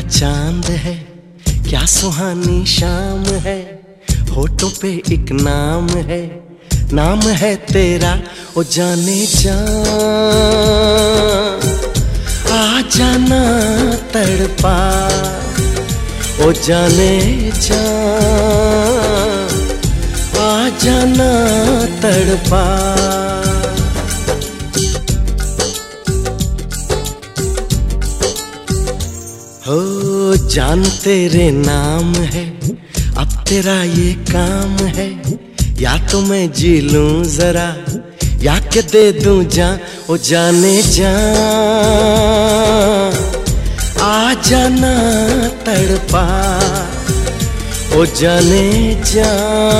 चांद है, क्या सुहानी शाम है, होठों पे एक नाम है तेरा ओ जाने जा। आ जाना तड़पा ओ जाने जा, आ जाना तड़पा। हो जान तेरे नाम है, अब तेरा ये काम है, या तो मैं जी लूं जरा या के दे दूं जान ओ जाने जा। आ जाना तड़पा ओ जाने जा,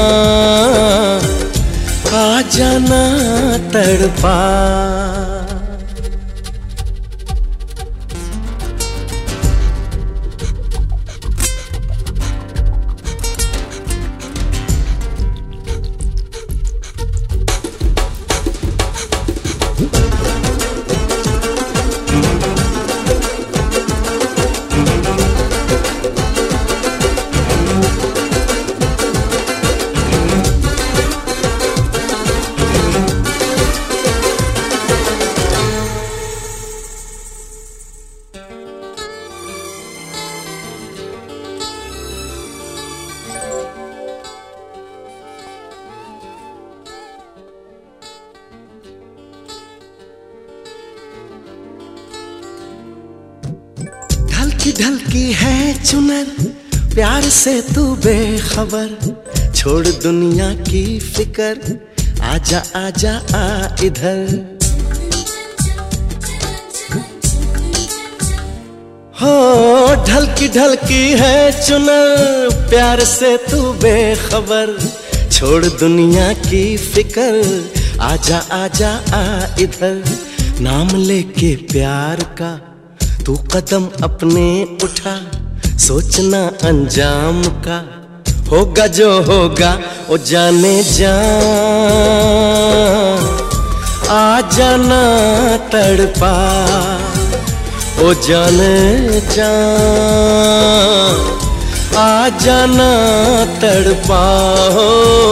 आ जाना तड़पा। ढलकी ढलकी है चुनर, प्यार से तू बेखबर, छोड़ दुनिया की फिक्र, आजा आजा आ इधर। हो ढलकी ढलकी है चुनर, प्यार से तू बेखबर, छोड़ दुनिया की फिक्र, आजा आजा आ इधर। नाम लेके प्यार का तू कदम अपने उठा, सोचना अंजाम का, होगा जो होगा ओ जाने जा। आ जाना तड़पा ओ जाने जा, आ जाना तड़पा हो।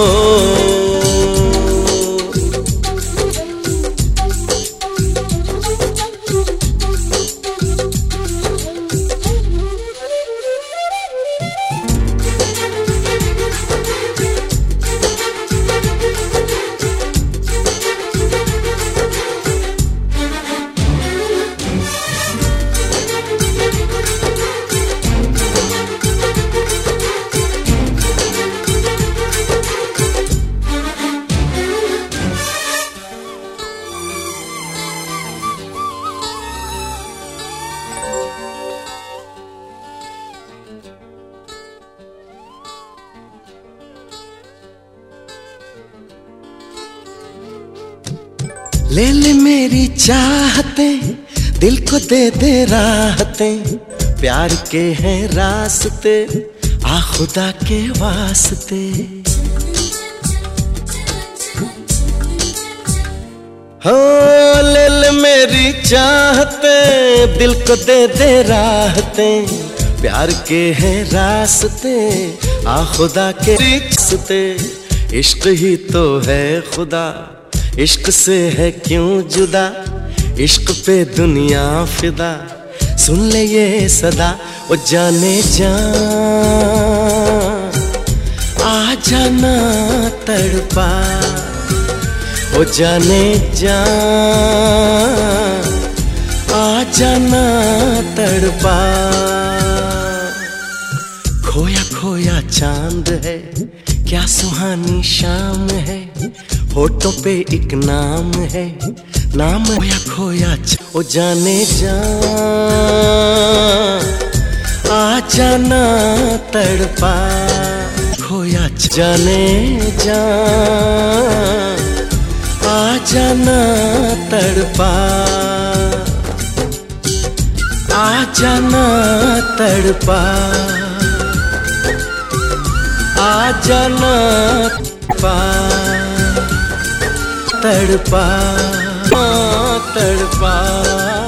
ले ले मेरी चाहते, दिल को दे दे राहतें, प्यार के हैं रास्ते, आ खुदा के वास्ते। हो ले ले मेरी चाहते, दिल को दे दे राहतें, प्यार के हैं रास्ते, आ खुदा के रास्ते। इश्क ही तो है खुदा, इश्क से है क्यों जुदा, इश्क पे दुनिया फिदा, सुन ले ये सदा ओ जाने जा। आ जाना तड़पा ओ जाने जा, आ जाना तड़पा। खोया खोया चांद है, क्या सुहानी शाम है, होठों पे एक नाम है, खोया खोया ओ जाने जा। आ जाना तड़पा खोया जाने जा, आ जाना तड़पा, आ जाना तड़पा, आ जाना तड़पा, तड़पा।